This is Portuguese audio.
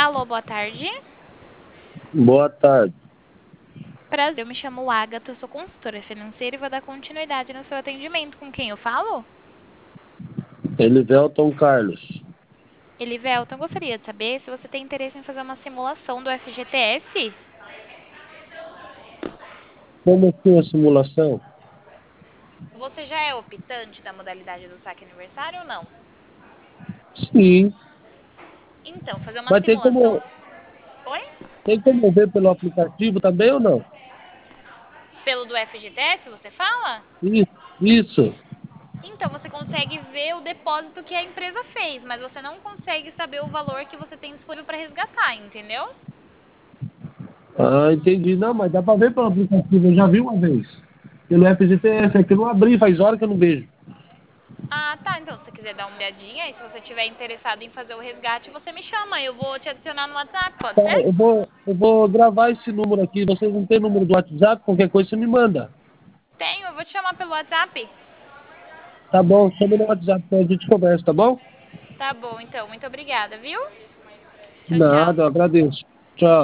Alô, boa tarde. Boa tarde. Prazer, eu me chamo Agatha, eu sou consultora financeira e vou dar continuidade no seu atendimento. Com quem eu falo? Elivelton Carlos. Elivelton, eu gostaria de saber se você tem interesse em fazer uma simulação do FGTS. Como foi a simulação? Você já é optante da modalidade do saque aniversário ou não? Sim, Então, fazer uma mas simulação. Oi? tem como ver pelo aplicativo também ou não? Pelo do FGTS, você fala? Isso. Então, você consegue ver o depósito que a empresa fez, mas você não consegue saber o valor que você tem disponível para resgatar, entendeu? Ah, entendi. Não, mas dá pra ver pelo aplicativo, eu já vi uma vez. Pelo FGTS, é que eu não abri, faz hora que eu não vejo. Ah, tá. Então, se você quiser dar uma olhadinha e se você estiver interessado em fazer o resgate, você me chama. Eu vou te adicionar no WhatsApp, pode Tá, ser? eu vou gravar esse número aqui. Vocês não têm número do WhatsApp? Qualquer coisa você me manda. Tenho, eu vou te chamar pelo WhatsApp. Tá bom, chama no WhatsApp que a gente conversa, tá bom? Tá bom, então. Muito obrigada, viu? Tchau, tchau. Nada, eu agradeço. Tchau.